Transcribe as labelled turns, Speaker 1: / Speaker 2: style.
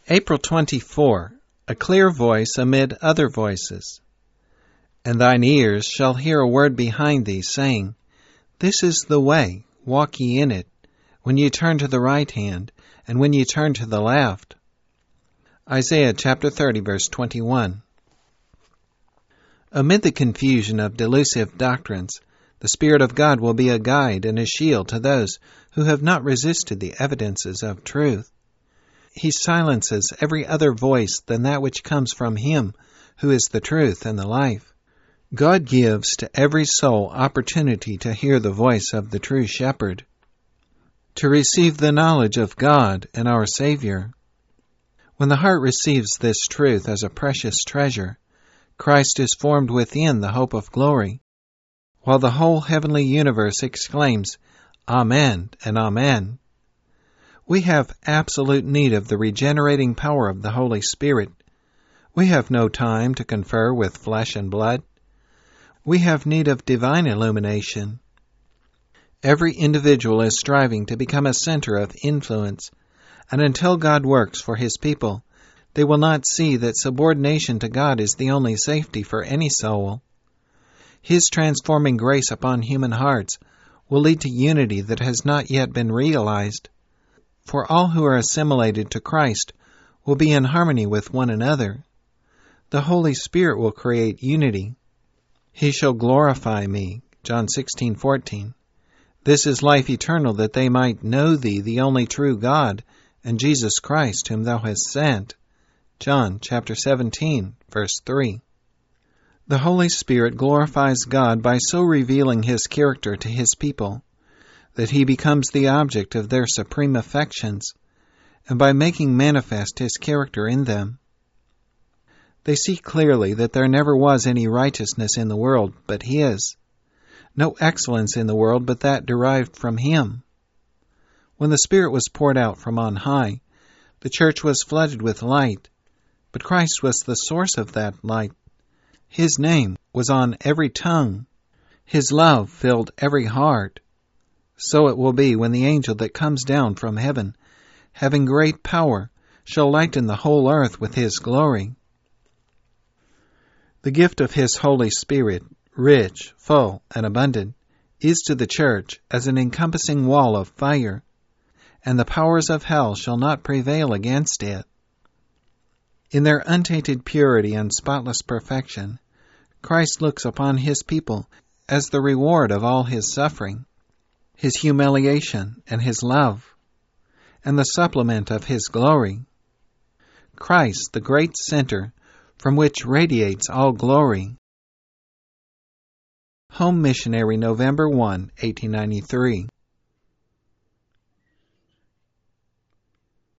Speaker 1: April 24. A clear voice amid other voices. And thine ears shall hear a word behind thee, saying, This is the way, walk ye in it, when ye turn to the right hand, and when ye turn to the left. Isaiah chapter 30, verse 21. Amid the confusion of delusive doctrines, the Spirit of God will be a guide and a shield to those who have not resisted the evidences of truth. He silences every other voice than that which comes from Him who is the truth and the life. God gives to every soul opportunity to hear the voice of the true shepherd, to receive the knowledge of God and our Savior. When the heart receives this truth as a precious treasure, Christ is formed within the hope of glory, while the whole heavenly universe exclaims, Amen and Amen. We have absolute need of the regenerating power of the Holy Spirit. We have no time to confer with flesh and blood. We have need of divine illumination. Every individual is striving to become a center of influence, and until God works for His people, they will not see that subordination to God is the only safety for any soul. His transforming grace upon human hearts will lead to unity that has not yet been realized. For all who are assimilated to Christ will be in harmony with one another. The Holy Spirit will create unity. He shall glorify me, John 16:14. This is life eternal, that they might know thee, the only true God, and Jesus Christ, whom thou hast sent. John chapter 17, verse 3. The Holy Spirit glorifies God by so revealing His character to His people that He becomes the object of their supreme affections, and by making manifest His character in them. They see clearly that there never was any righteousness in the world but His, no excellence in the world but that derived from Him. When the Spirit was poured out from on high, the church was flooded with light, but Christ was the source of that light. His name was on every tongue. His love filled every heart. So it will be when the angel that comes down from heaven, having great power, shall lighten the whole earth with his glory. The gift of His Holy Spirit, rich, full, and abundant, is to the church as an encompassing wall of fire, and the powers of hell shall not prevail against it. In their untainted purity and spotless perfection, Christ looks upon His people as the reward of all His suffering, His humiliation, and His love, and the supplement of His glory. Christ, the great center from which radiates all glory. Home Missionary, November 1, 1893.